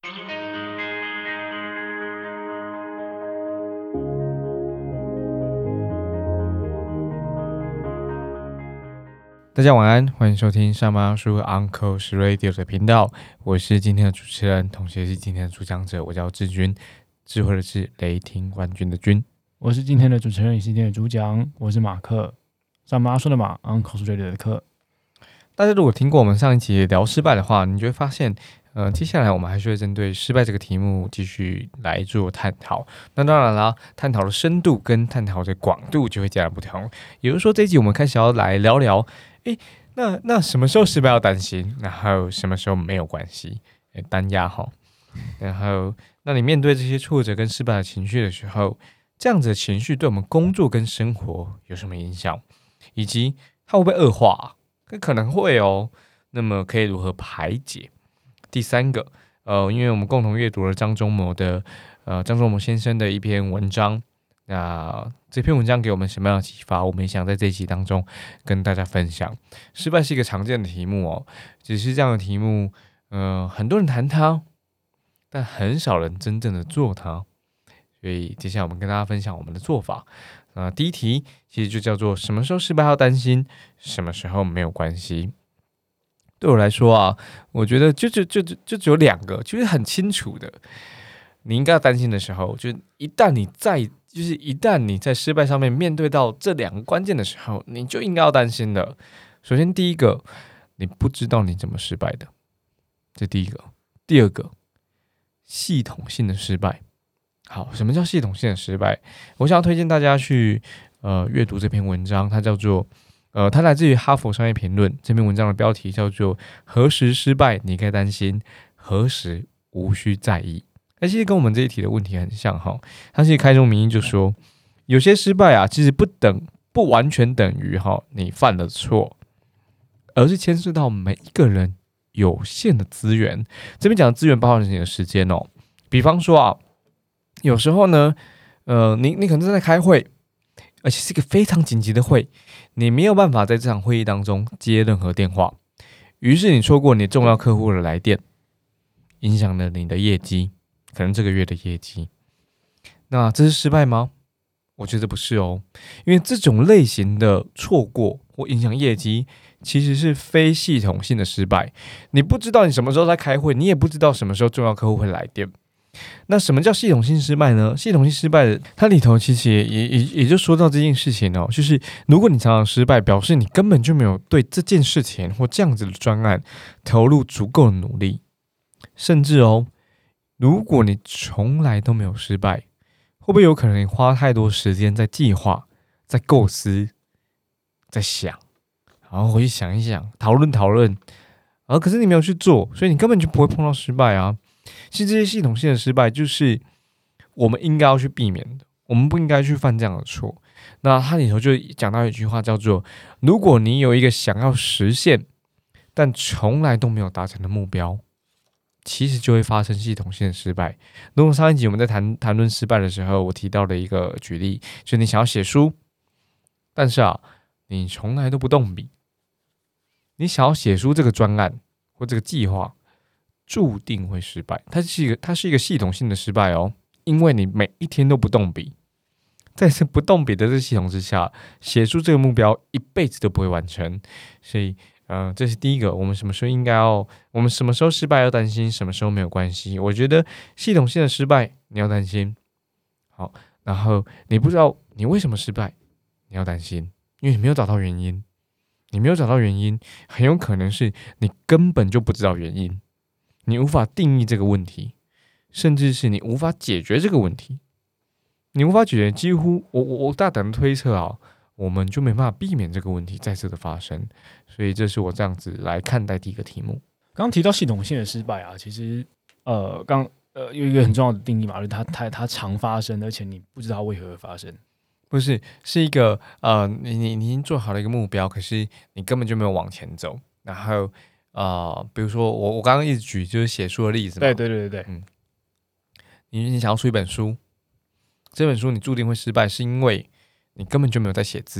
大家晚安，欢迎收听上班叔 Uncle Radio 的频道，我是今天的主持人，同时也是今天的主讲者，我叫志军，智慧的智，雷霆冠军的军。 我是今天的主持人，也是今天的主讲，我是马克，上班说的马 Uncle Radio 的课。 大家如果听过我们上一集聊失败的话，你就会发现，接下来我们还是会针对失败这个题目继续来做探讨。那当然啦，探讨的深度跟探讨的广度就会截然不同。也就是说，这一集我们开始要来聊聊，那什么时候失败要担心，然后什么时候没有关系，单压哈。然后，那你面对这些挫折跟失败的情绪的时候，这样子的情绪对我们工作跟生活有什么影响，以及它会不会恶化？可能会哦。那么可以如何排解？第三个，因为我们共同阅读了张忠谋先生的一篇文章，那这篇文章给我们什么样的启发？我们也想在这一集当中跟大家分享。失败是一个常见的题目哦，只是这样的题目，很多人谈它，但很少人真正的做它。所以接下来我们跟大家分享我们的做法。第一题其实就叫做什么时候失败要担心，什么时候没有关系。对我来说啊，我觉得就只有两个，就是很清楚的，你应该要担心的时候，就一旦你在失败上面面对到这两个关键的时候，你就应该要担心的。首先第一个，你不知道你怎么失败的，这第一个。第二个，系统性的失败。好，什么叫系统性的失败？我想要推荐大家去阅读这篇文章，它叫做它来自于哈佛商业评论。这篇文章的标题叫做何时失败你该担心，何时无需在意。其实跟我们这一题的问题很像哈。它其实开宗明义就说，有些失败啊，其实不完全等于你犯了错，而是牵涉到每一个人有限的资源。这边讲的资源包含你的时间哦。比方说啊，有时候呢，你可能正在开会，而且是一个非常紧急的会，你没有办法在这场会议当中接任何电话，于是你错过你重要客户的来电，影响了你的业绩，可能这个月的业绩。那这是失败吗？我觉得不是哦，因为这种类型的错过或影响业绩，其实是非系统性的失败。你不知道你什么时候在开会，你也不知道什么时候重要客户会来电。那什么叫系统性失败呢？系统性失败的，它里头其实也就说到这件事情哦，就是如果你常常失败，表示你根本就没有对这件事情或这样子的专案投入足够的努力，甚至哦，如果你从来都没有失败，会不会有可能你花太多时间在计划、在构思、在想，然后回去想一想、讨论，可是你没有去做，所以你根本就不会碰到失败啊。其实这些系统性的失败就是我们应该要去避免的，我们不应该去犯这样的错。那它里头就讲到一句话叫做，如果你有一个想要实现但从来都没有达成的目标，其实就会发生系统性的失败。如果上一集我们在谈论失败的时候，我提到的一个举例，就是你想要写书，但是你从来都不动笔，你想要写书这个专案或这个计划，注定会失败。它是一个系统性的失败哦，因为你每一天都不动笔，在这不动笔的这个系统之下，写出这个目标一辈子都不会完成。所以这是第一个，我们什么时候失败要担心，什么时候没有关系。我觉得系统性的失败你要担心，好，然后你不知道你为什么失败，你要担心，因为你没有找到原因。你没有找到原因，很有可能是你根本就不知道原因，你无法定义这个问题，甚至是你无法解决这个问题。你无法解决，几乎我大胆的推测我们就没办法避免这个问题再次的发生。所以这是我这样子来看待第一个题目。 刚提到系统性的失败其实有一个很重要的定义嘛，就是它常发生，而且你不知道为何而发生。 不是，是一个你已经做好了一个目标，可是你根本就没有往前走。然后比如说我刚刚一直举就是写书的例子嘛， 对， 你想要出一本书，这本书你注定会失败，是因为你根本就没有在写字，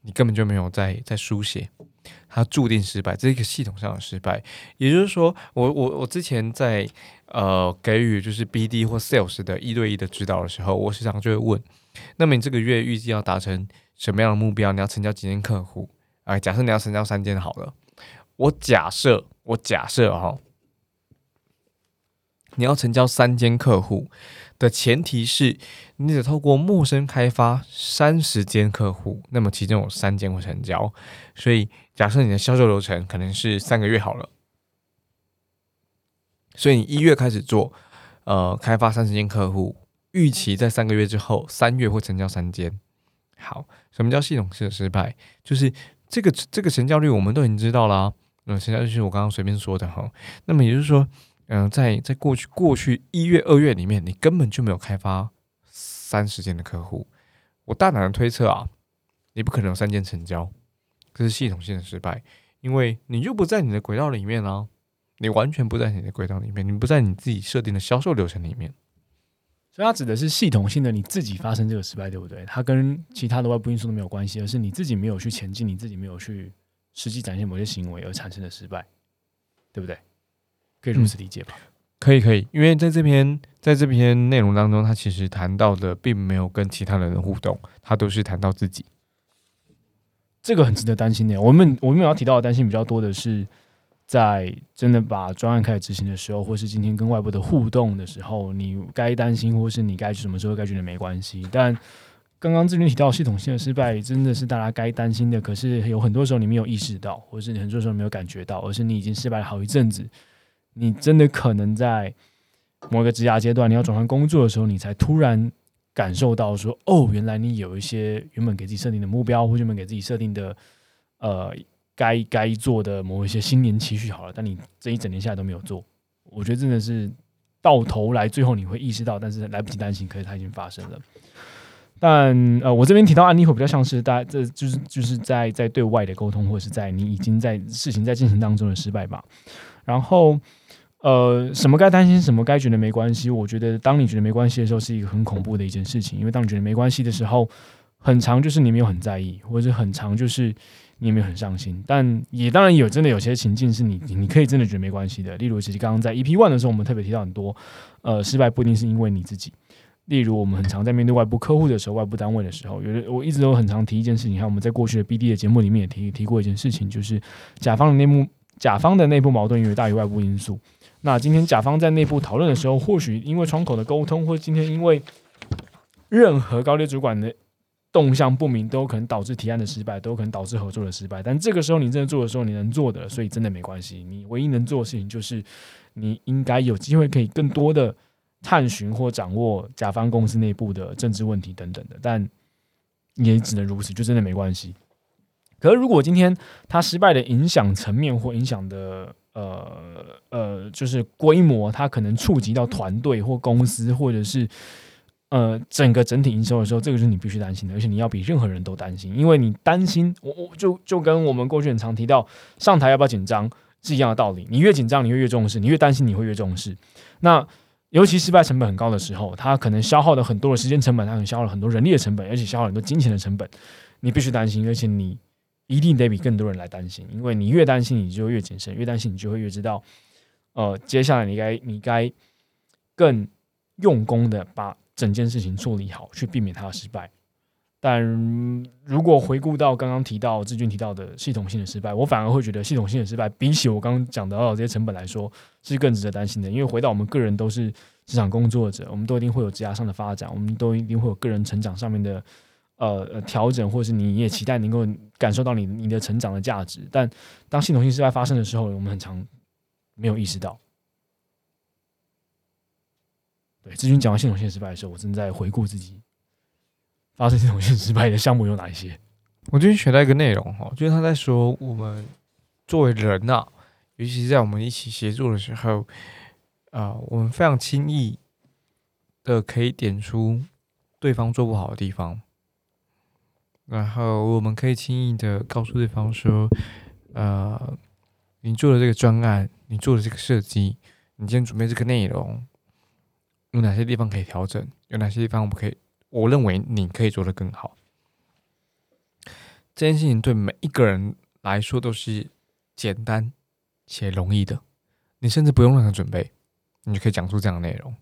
你根本就没有在书写，它注定失败，这是一个系统上的失败。也就是说，我之前在给予就是 BD 或 Sales 的1对1的指导的时候，我时常就会问，那么你这个月预计要达成什么样的目标？你要成交几间客户？假设你要成交3间好了，我假设哈，你要成交3间客户的前提是，你得透过陌生开发30间客户，那么其中有3间会成交。所以假设你的销售流程可能是3个月好了，所以你1月开始做，开发30间客户，预期在3个月之后，3月会成交3间。好，什么叫系统式的失败？就是这个成交率我们都已经知道了啊，成交率是我刚刚随便说的哈。那么也就是说，在过去1月、2月里面，你根本就没有开发30间的客户。我大胆的推测啊，你不可能有3间成交，这是系统性的失败，因为你就不在你的轨道里面啊，你完全不在你的轨道里面，你不在你自己设定的销售流程里面。 所以它指的是系统性的你自己发生这个失败，对不对？它跟其他的外部因素都没有关系，而是你自己没有去前进，你自己没有去实际展现某些行为而产生的失败，对不对？可以如此理解吧？ 可以，因为在这篇内容当中，他其实谈到的并没有跟其他人的互动，他都是谈到自己。 这个很值得担心的。我们要提到的担心比较多的是，在真的把专案开始执行的时候，或是今天跟外部的互动的时候，你该担心，或是你该什么时候该觉得没关系。但刚刚志军提到系统性的失败，真的是大家该担心的。可是有很多时候你没有意识到，或是你很多时候没有感觉到，而是你已经失败了好一阵子。你真的可能在某一个职涯阶段，你要转换工作的时候，你才突然感受到说，哦，原来你有一些原本给自己设定的目标，或原本给自己设定的该做的某一些新年期许好了，但你这一整年下来都没有做。我觉得真的是到头来最后你会意识到，但是来不及担心，可是它已经发生了。但我这边提到案例会比较像是大家这就是在对外的沟通，或者是在你已经在事情在进行当中的失败吧。然后什么该担心，什么该觉得没关系，我觉得当你觉得没关系的时候，是一个很恐怖的一件事情。因为当你觉得没关系的时候，很常就是你没有很在意，或者很常就是你也没有很上心。但也当然真的有些情境是你可以真的觉得没关系的。例如，其实刚刚在 EP1 的时候，我们特别提到很多，失败不一定是因为你自己。例如，我们很常在面对外部客户的时候、外部单位的时候，我一直都很常提一件事情。还有我们在过去的 BD 的节目里面也提过一件事情，就是甲方的内部矛盾远远大于外部因素。那今天甲方在内部讨论的时候，或许因为窗口的沟通，或今天因为任何高阶主管的动向不明，都有可能导致提案的失败，都有可能导致合作的失败。但这个时候你真的做的时候，你能做的，所以真的没关系。你唯一能做的事情就是，你应该有机会可以更多的探寻或掌握甲方公司内部的政治问题等等的，但也只能如此，就真的没关系。可是如果今天他失败的影响层面或影响的就是规模，它可能触及到团队或公司，或者是整体营收的时候，这个是你必须担心的，而且你要比任何人都担心，因为你担心，就跟我们过去很常提到上台要不要紧张是一样的道理。你越紧张，你会越重视；你越担心，你会越重视。那尤其失败成本很高的时候，它可能消耗了很多的时间成本，它可能消耗了很多人力的成本，而且消耗了很多金钱的成本。你必须担心，而且你一定得比更多人来担心，因为你越担心，你就越谨慎；越担心，你就会越知道，接下来你该更用功的把整件事情处理好，去避免它的失败。但如果回顾到刚刚志军提到的系统性的失败，我反而会觉得系统性的失败比起我刚刚讲到的这些成本来说，是更值得担心的。因为回到我们个人都是职场工作者，我们都一定会有职涯上的发展，我们都一定会有个人成长上面的调整，或是你也期待能够感受到你的成长的价值。但当系统性失败发生的时候，我们很常没有意识到。对，志军讲完系统性失败的时候，我正在回顾自己发生系统性失败的项目有哪一些。 我最近学到一个内容哈，就是他在说我们作为人啊，尤其是在我们一起协作的时候，我们非常轻易的可以点出对方做不好的地方，然后我们可以轻易的告诉对方说，你做的这个专案，你做的这个设计，你今天准备这个内容，有哪些地方可以调整？有哪些地方我认为你可以做得更好？ 这件事情对每一个人来说都是简单且容易的，你甚至不用任何准备，你就可以讲出这样的内容。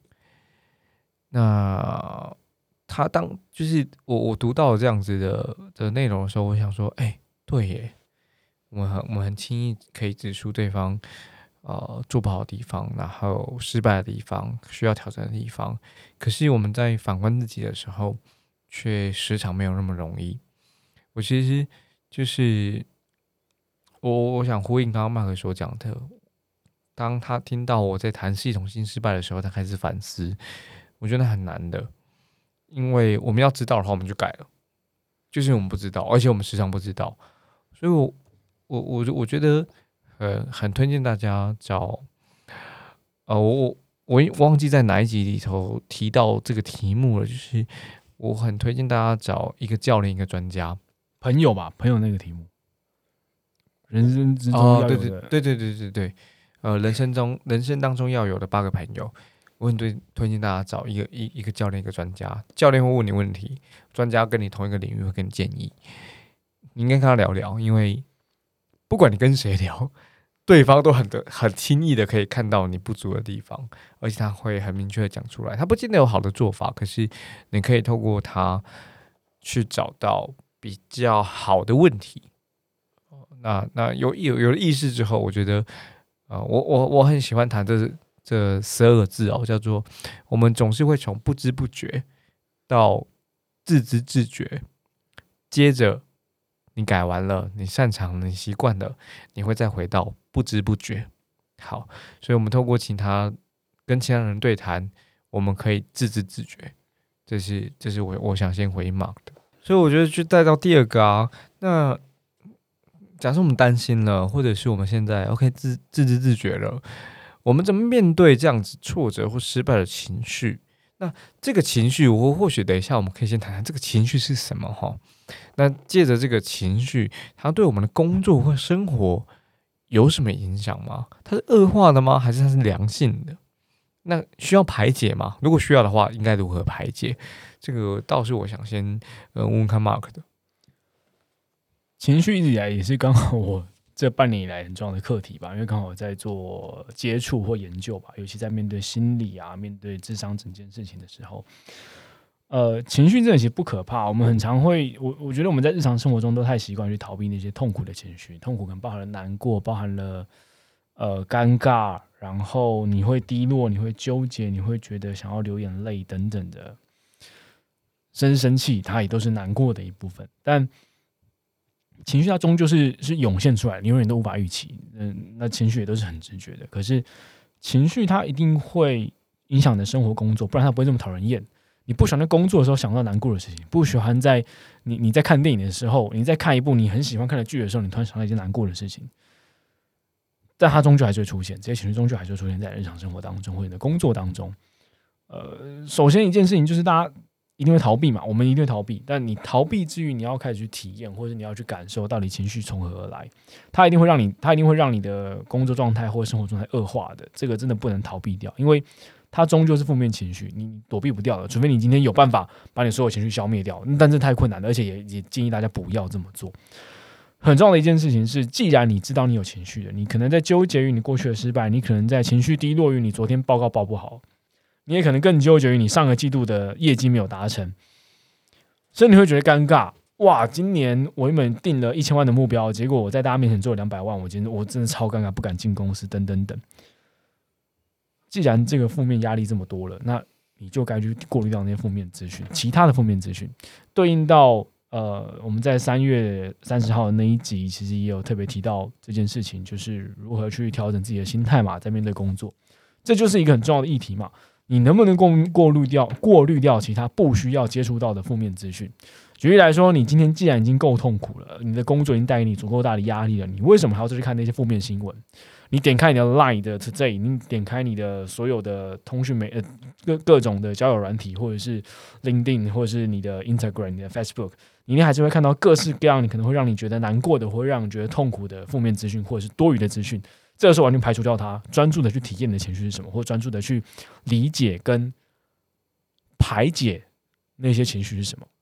那他就是我读到这样子的内容的时候，我想说，对耶，我们很轻易可以指出对方做不好的地方，然后失败的地方，需要挑战的地方。可是我们在反观自己的时候，却时常没有那么容易。我其实就是我想呼应刚刚麦克所讲的，当他听到我在谈系统性失败的时候，他开始反思。我觉得很难的，因为我们要知道的话，我们就改了。就是我们不知道，而且我们时常不知道，所以我觉得很推荐大家找我忘记在哪一集里头提到这个题目了，就是我很推荐大家找一个教练，一个专家， 朋友吧，朋友那个题目，人生之中要有的， 对，人生当中要有的8个朋友。我很推荐大家找一个教练，一个专家。教练会问你问题，专家跟你同一个领域会给你建议。你应该跟他聊聊，因为不管你跟谁聊，对方都很轻易的可以看到你不足的地方，而且他会很明确的讲出来。他不见得有好的做法，可是你可以透过他去找到比较好的问题。那有了意识之后，我觉得我很喜欢谈这12个字叫做我们总是会从不知不觉到自知自觉，接着你改完了，你擅长了，你习惯了，你会再回到不知不觉。好，所以我们透过跟其他人对谈，我们可以自知自觉。这是我想先回 Mark 的。所以我觉得就带到第2个啊，那假设我们担心了，或者是我们现在 OK 自知自觉了，我们怎么面对这样子挫折或失败的情绪？那这个情绪，我或许等一下我们可以先谈谈这个情绪是什么哈。那借着这个情绪，它对我们的工作或生活有什么影响吗？它是恶化的吗？还是它是良性的？那需要排解吗？如果需要的话，应该如何排解？这个倒是我想先问问看 Mark 的。 情绪一直以来也是刚好我这半年以来很重要的课题吧，因为刚好在做接触或研究吧，尤其在面对心理啊、面对智商整件事情的时候，情绪真的其实不可怕，我们很常会，我觉得我们在日常生活中都太习惯去逃避那些痛苦的情绪，痛苦可能包含了难过，包含了尴尬，然后你会低落，你会纠结，你会觉得想要流眼泪等等的，甚至生气，它也都是难过的一部分，但情绪它终究是涌现出来，你永远都无法预期。那情绪也都是很直觉的。可是情绪它一定会影响你的生活工作，不然它不会这么讨人厌。你不喜欢在工作的时候想到难过的事情，不喜欢在你在看电影的时候，你在看一部你很喜欢看的剧的时候，你突然想到一件难过的事情，但它终究还是会出现，这些情绪终究还是会出现在日常生活当中或者你的工作当中。首先一件事情就是大家一定会逃避嘛，我们一定会逃避，但你逃避之余，你要开始去体验，或者你要去感受到底情绪从何而来，它一定会让你的工作状态或生活状态恶化的，这个真的不能逃避掉，因为它终究是负面情绪，你躲避不掉的，除非你今天有办法把你所有情绪消灭掉，但这太困难了，而且也建议大家不要这么做。很重要的一件事情是，既然你知道你有情绪的，你可能在纠结于你过去的失败，你可能在情绪低落于你昨天报告报不好，你也可能更纠结于你上个季度的业绩没有达成，所以你会觉得尴尬。哇，今年我原本定了1000万的目标，结果我在大家面前做了200万，我真的超尴尬，不敢进公司，等等等。既然这个负面压力这么多了，那你就该去过滤掉那些负面资讯，其他的负面资讯，对应到我们在3月30号的那一集，其实也有特别提到这件事情，就是如何去调整自己的心态嘛，在面对工作，这就是一个很重要的议题嘛。你能不能过滤掉其他不需要接触到的负面资讯？举例来说，你今天既然已经够痛苦了，你的工作已经带给你足够大的压力了，你为什么还要再去看那些负面新闻？你点开你的 Line 的 Today， 你点开你的所有的通讯各种的交友软体，或者是 LinkedIn， 或者是你的 Instagram、你的 Facebook， 你一定还是会看到各式各样你可能会让你觉得难过的，或会让你觉得痛苦的负面资讯，或者是多余的资讯。这个时候完全排除掉它，专注的去体验你的情绪是什么，或专注的去理解跟排解那些情绪是什么。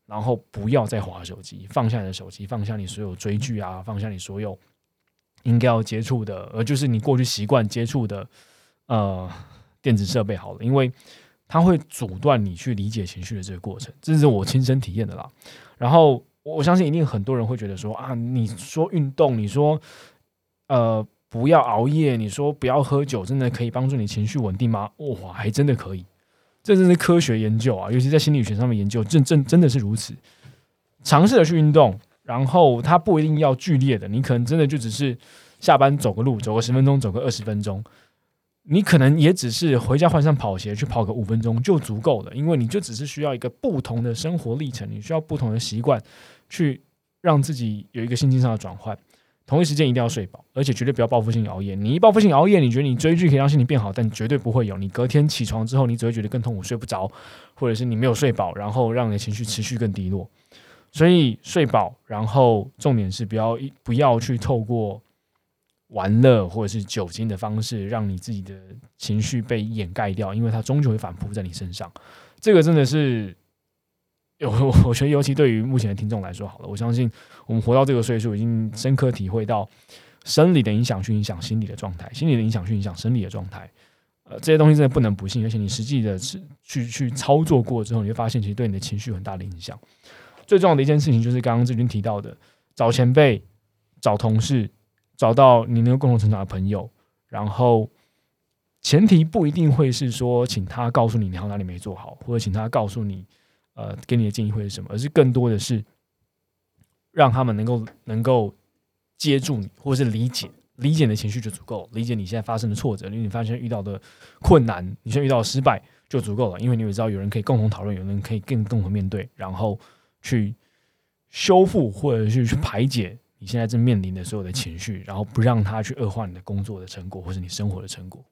然后不要再滑手机，放下你的手机，放下你所有追剧啊，放下你所有应该要接触的，就是你过去习惯接触的电子设备好了，因为它会阻断你去理解情绪的这个过程，这是我亲身体验的啦。然后我相信一定很多人会觉得说啊，你说运动，你说不要熬夜，你说不要喝酒，真的可以帮助你情绪稳定吗？哇，还真的可以，这真是科学研究啊，尤其在心理学上面研究，真的是如此。尝试的去运动，然后它不一定要剧烈的，你可能真的就只是下班走个路，走个10分钟，走个20分钟。你可能也只是回家换上跑鞋去跑个5分钟就足够了，因为你就只是需要一个不同的生活历程，你需要不同的习惯去让自己有一个心境上的转换。同一时间一定要睡饱，而且绝对不要报复性熬夜。你一报复性熬夜，你觉得你追剧可以让心情变好，但绝对不会有。你隔天起床之后，你只会觉得更痛苦，睡不着，或者是你没有睡饱，然后让你的情绪持续更低落。所以睡饱，然后重点是不要去透过玩乐或者是酒精的方式，让你自己的情绪被掩盖掉，因为它终究会反扑在你身上。这个真的是，我觉得尤其对于目前的听众来说，好了，我相信我们活到这个岁数，已经深刻体会到生理的影响去影响心理的状态，心理的影响去影响生理的状态。这些东西真的不能不信，而且你实际的去操作过之后，你会发现其实对你的情绪有很大的影响。最重要的一件事情就是刚刚志军提到的，找前辈、找同事、找到你能够共同成长的朋友，然后前提不一定会是说请他告诉你还有哪里没做好，或者请他告诉你给你的建议会是什么，而是更多的是让他们能够接住你，或者是理解你的情绪就足够，理解你现在发生的挫折，理解你发现遇到的困难，你现在遇到的失败就足够了，因为你会知道有人可以共同讨论，有人可以更共同面对，然后去修复或者是去排解你现在正面临的所有的情绪，然后不让它去恶化你的工作的成果或是你生活的成果。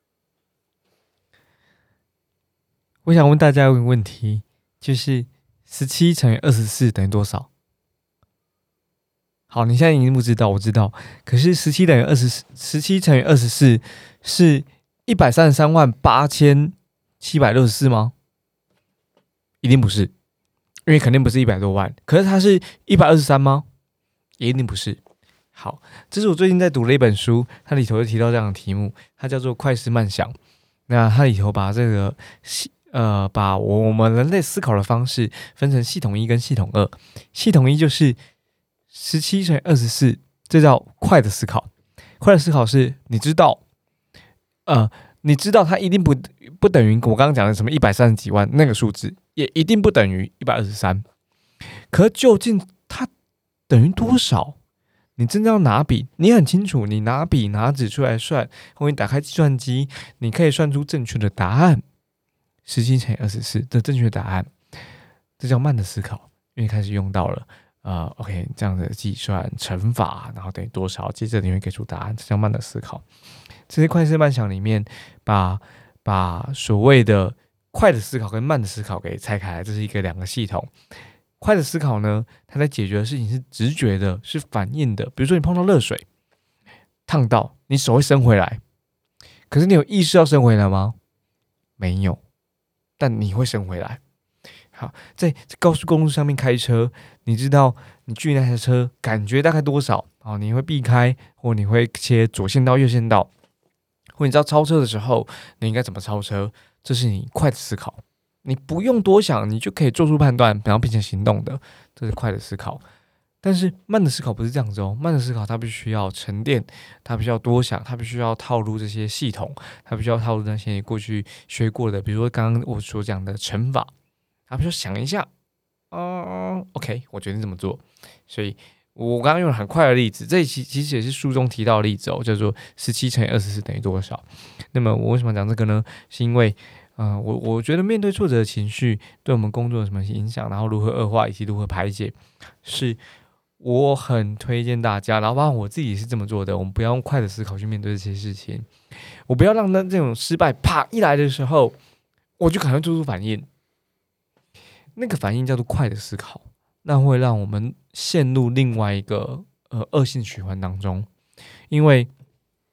我想问大家一个问题，就是17乘以24等于多少？好，你现在已经不知道，我知道。可是17乘以24是1338764吗？一定不是，因为肯定不是100多万。可是它是123吗？也一定不是。好，这是我最近在读的一本书，它里头就提到这样的题目，它叫做快思慢想。那它里头把这个把我们人类思考的方式分成系统1跟系统2。系统1就是17乘以24，这叫快的思考。快的思考是你知道它一定不等于我刚刚讲的什么130几万那个数字，也一定不等于123。可究竟它等于多少？你真的要拿笔，你很清楚，你拿笔拿纸出来算，或你打开计算机，你可以算出正确的答案。17乘以24的正确答案，这叫慢的思考，因为开始用到了OK 这样的计算乘法，然后等于多少，接着你会给出答案，这叫慢的思考。这些快思慢想里面，把所谓的快的思考跟慢的思考给拆开来，这是两个系统。快的思考呢，它在解决的事情是直觉的，是反应的。比如说你碰到热水，烫到，你手会伸回来，可是你有意识要伸回来吗？没有，但你会伸回来。好，在高速公路上面开车，你知道你距离那台车感觉大概多少？你会避开，或你会切左线道、右线道，或你知道超车的时候你应该怎么超车，这是你快的思考。你不用多想，你就可以做出判断，然后并且行动的，这是快的思考。但是慢的思考不是这样子哦，慢的思考它必须要沉淀，它必须要多想，它必须要套入这些系统，它必须要套入那些过去学过的，比如说刚刚我所讲的乘法，它必须要想一下，OK， 我决定这么做。所以我刚刚用了很快的例子，这其实也是书中提到的例子哦，叫做17乘以24等于多少。那么我为什么讲这个呢？是因为我觉得面对挫折的情绪对我们工作有什么影响，然后如何恶化以及如何排解，是我很推荐大家，然后包括我自己也是这么做的。我们不要用快的思考去面对这些事情，我不要让这种失败啪一来的时候，我就赶快做出反应。那个反应叫做快的思考，那会让我们陷入另外一个恶性循环当中，因为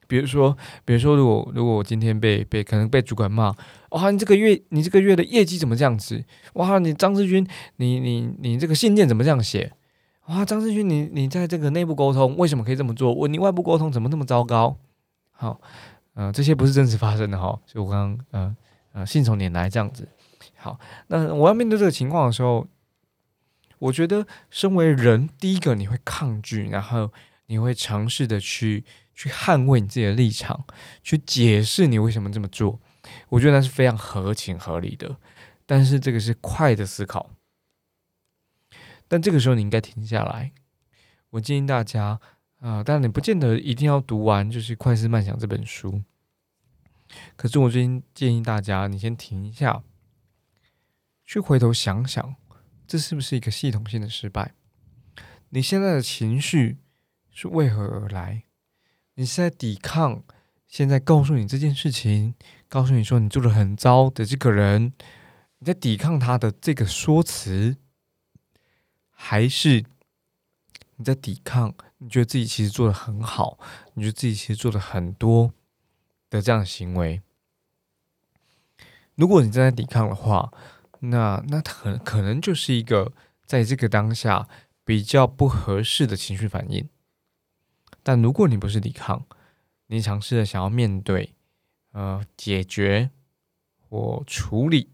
比如说，如果我今天可能被主管骂，哇，你这个月的业绩怎么这样子？哇，你张志军，你这个信件怎么这样写？哇，张志军，你在这个内部沟通为什么可以这么做？你外部沟通怎么那么糟糕？好，这些不是真实发生的哈，所以我刚刚信手拈来这样子。好，那我要面对这个情况的时候，我觉得身为人，第一个你会抗拒，然后你会尝试的去捍卫你自己的立场，去解释你为什么这么做。我觉得那是非常合情合理的，但是这个是快的思考。但这个时候你应该停下来。我建议大家当然你不见得一定要读完就是《快思慢想》这本书，可是我建议大家，你先停一下，去回头想想，这是不是一个系统性的失败？你现在的情绪是为何而来？你是在抵抗现在告诉你这件事情，告诉你说你做的很糟的这个人，你在抵抗他的这个说辞，还是你在抵抗你觉得自己其实做的很好，你觉得自己其实做的很多的这样的行为？如果你正在抵抗的话，那可能就是一个在这个当下比较不合适的情绪反应。但如果你不是抵抗，你尝试着想要面对、解决或处理，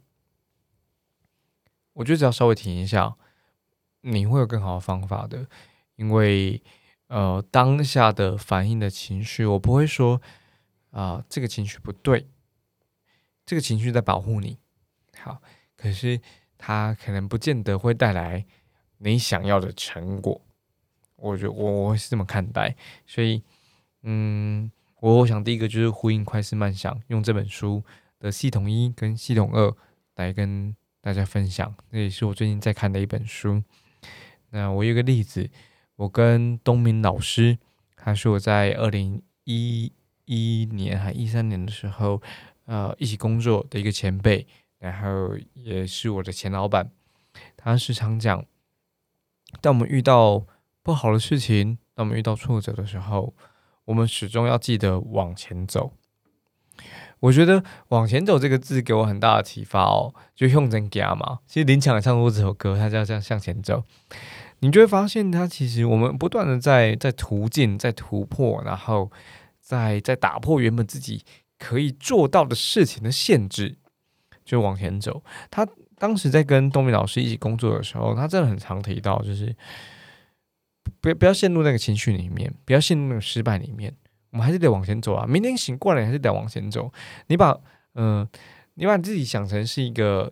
我觉得只要稍微停一下，你会有更好的方法的。因为当下的反应的情绪，我不会说这个情绪不对，这个情绪在保护你。好，可是它可能不见得会带来你想要的成果。我觉得我会是这么看待，所以我想第一个就是呼应快思慢想，用这本书的系统1跟系统2来跟大家分享，这也是我最近在看的一本书。那我有一个例子，我跟东明老师，他是我在2011年还13年的时候，一起工作的一个前辈，然后也是我的前老板。他时常讲，当我们遇到不好的事情，当我们遇到挫折的时候，我们始终要记得往前走。我觉得"往前走"这个字给我很大的启发哦，就用真行嘛。其实林强也唱过这首歌，他叫这样向前走。你就会发现，他其实我们不断的在途径、在突破，然后在打破原本自己可以做到的事情的限制，就往前走。他当时在跟东明老师一起工作的时候，他真的很常提到，就是不要陷入那个情绪里面，不要陷入那个失败里面，我们还是得往前走啊！明天醒过来还是得往前走。你把你自己想成是一个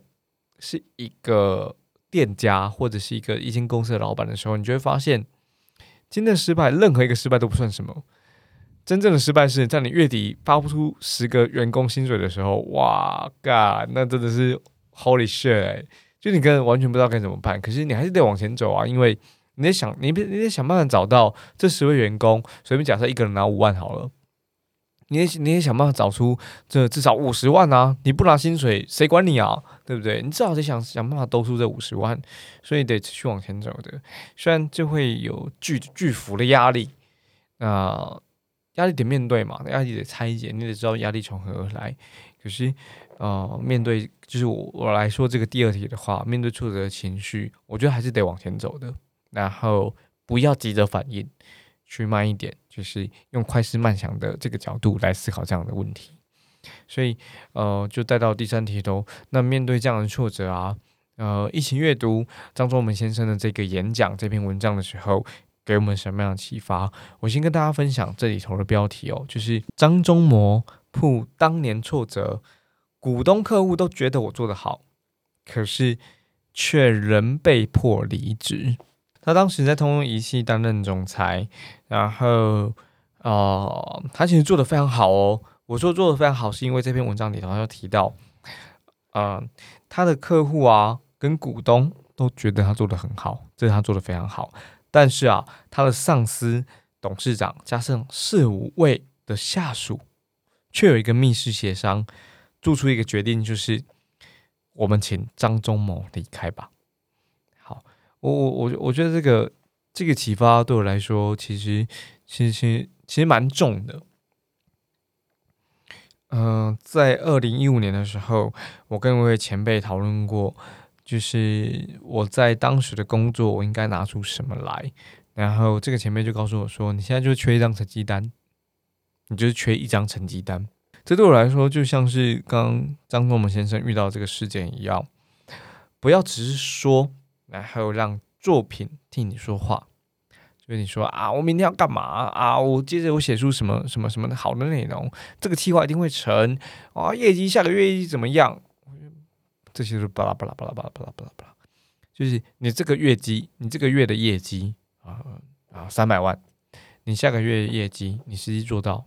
店家或者是一间公司的老板的时候，你就会发现，今天的失败，任何一个失败都不算什么。真正的失败是在你月底发不出10个员工薪水的时候，哇 God， 那真的是 Holy shit，就你根本完全不知道该怎么办。可是你还是得往前走啊，因为你得想办法找到这10位员工，随便假设一个人拿5万好了。你也想办法找出这至少50万啊！你不拿薪水，谁管你啊？对不对？你至少得想办法兜出这50万，所以得持续往前走的。虽然这会有巨幅的压力，压力得面对嘛，压力得拆解，你得知道压力从何而来。可是面对就是我来说这个第二题的话，面对挫折的情绪，我觉得还是得往前走的，然后不要急着反应。去慢一点，就是用快思慢想的这个角度来思考这样的问题。所以就带到第3题喽。那面对这样的挫折啊，一起阅读张忠谋先生的这个演讲这篇文章的时候，给我们什么样的启发？我先跟大家分享这里头的标题哦，就是张忠谋铺当年挫折，股东客户都觉得我做得好，可是却仍被迫离职。他当时在通用仪器担任总裁，然后他其实做得非常好哦。我说做得非常好，是因为这篇文章里头他提到，他的客户啊跟股东都觉得他做得很好，这是他做得非常好。但是啊，他的上司、董事长加上4-5位的下属，却有一个密室协商，做出一个决定，就是我们请张忠谋离开吧。好。我觉得这个启发对我来说，其实蛮重的。 在2015年的时候，我跟一位前辈讨论过，就是我在当时的工作，我应该拿出什么来。然后这个前辈就告诉我说：“你现在就缺一张成绩单，你就是缺一张成绩单。”这对我来说，就像是刚刚张忠谋先生遇到这个事件一样，不要只是说，然后让作品替你说话。就是你说啊，我明天要干嘛啊？我接着我写出什么什么什么的好的内容，这个计划一定会成啊！业绩下个月业绩怎么样？这些都巴拉巴拉巴拉巴拉巴拉巴拉巴拉，就是你这个月绩，你这个月的业绩300万，你下个月业绩你实际做到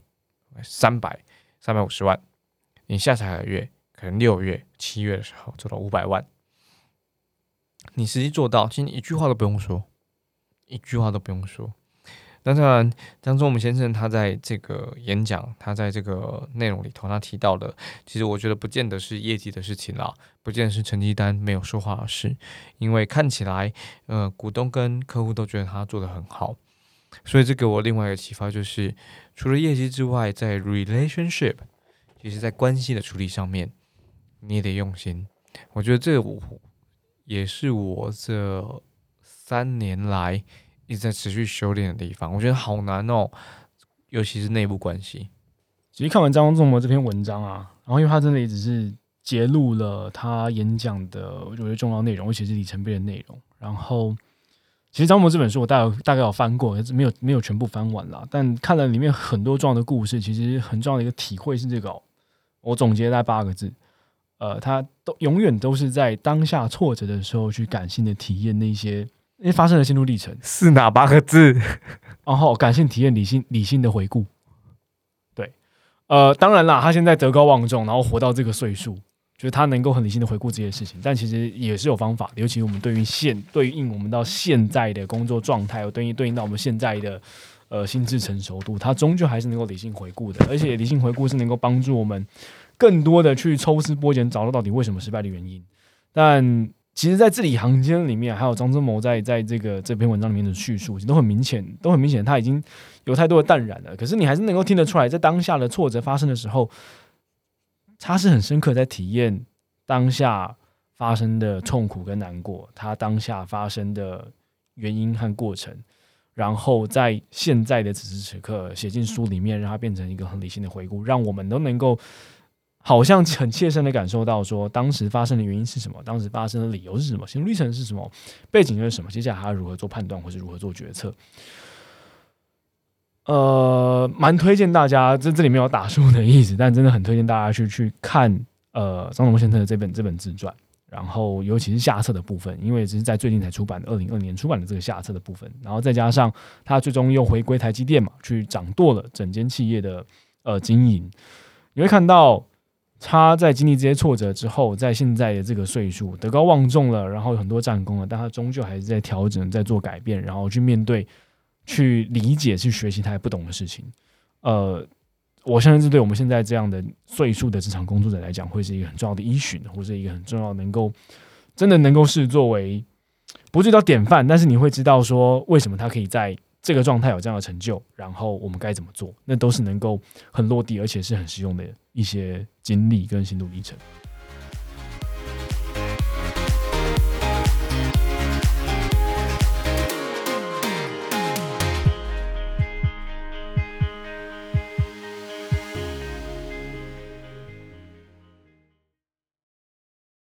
350万，你下下个月可能6月、7月的时候做到500万，你实际做到，其实你一句话都不用说。一句话都不用说。那当然，张忠谋先生他在这个演讲，他在这个内容里头，他提到的，其实我觉得不见得是业绩的事情啦，不见得是成绩单没有说话的事，因为看起来，股东跟客户都觉得他做得很好，所以这给我另外一个启发，就是除了业绩之外，在 relationship， 其实在关系的处理上面，你也得用心。我觉得这也是我这3年来一直在持续修炼的地方，我觉得好难哦，尤其是内部关系。 其实看完张忠谋这篇文章啊，然后因为他真的也只是揭露了他演讲的我觉得重要内容，而且是里程碑的内容。然后其实张忠谋这本书我大概有翻过，没有全部翻完啦，但看了里面很多重要的故事，其实很重要的一个体会是这个我总结在8个字。他永远都是在当下挫折的时候去感性的体验那些发生的心路历程。 是哪8个字？ 然后感性体验，理性的回顾。对，当然啦，他现在德高望重，然后活到这个岁数，就是他能够很理性的回顾这些事情。但其实也是有方法的，尤其我们对应我们到现在的工作状态，对应到我们现在的心智成熟度，他终究还是能够理性回顾的。而且理性回顾是能够帮助我们更多的去抽丝剥茧，找到底为什么失败的原因。但其实在字里行间里面，还有张忠谋在这篇文章里面的叙述，都很明显，他已经有太多的淡然了。可是你还是能够听得出来，在当下的挫折发生的时候，他是很深刻在体验当下发生的痛苦跟难过，他当下发生的原因和过程，然后在现在的此时此刻写进书里面，让它变成一个很理性的回顾，让我们都能够好像很切身的感受到说当时发生的原因是什么，当时发生的理由是什么，心路历程是什么，背景是什么，接下来还要如何做判断或是如何做决策。蛮推荐大家，这里没有打书的意思，但真的很推荐大家去看张忠谋先生的这本自传，然后尤其是下册的部分，因为只是在最近才出版的2020年出版的这个下册的部分，然后再加上他最终又回归台积电嘛，去掌舵了整间企业的经营，你会看到他在经历这些挫折之后，在现在的这个岁数德高望重了，然后有很多战功了，但他终究还是在调整，在做改变，然后去面对、去理解、去学习他还不懂的事情。我相信这对我们现在这样的岁数的职场工作者来讲，会是一个很重要的依循，或是一个很重要真的能够视作为不是叫典范，但是你会知道说为什么他可以在这个状态有这样的成就，然后我们该怎么做，那都是能够很落地而且是很实用的一些经历跟心路历程。